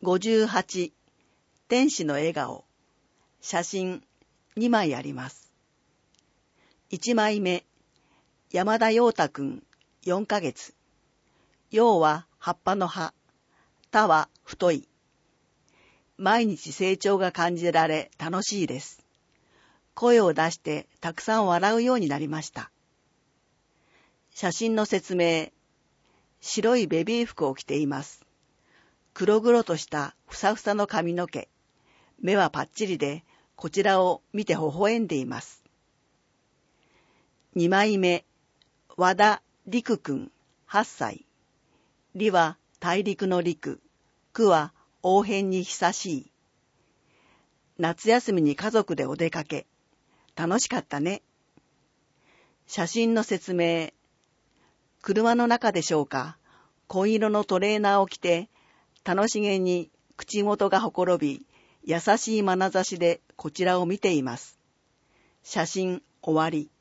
58、天使の笑顔。写真2枚あります。1枚目、山田陽太くん4ヶ月。陽は葉っぱの葉、太は太い。毎日成長が感じられ楽しいです。声を出してたくさん笑うようになりました。写真の説明。白いベビー服を着ています。黒々としたふさふさの髪の毛。目はパッチリで、こちらを見て微笑んでいます。2枚目、和田陸くん8歳。李は大陸の陸、くは応変に久しい。夏休みに家族でお出かけ。楽しかったね。写真の説明。車の中でしょうか。紺色のトレーナーを着て、楽しげに口元がほころび、優しい眼差しでこちらを見ています。写真終わり。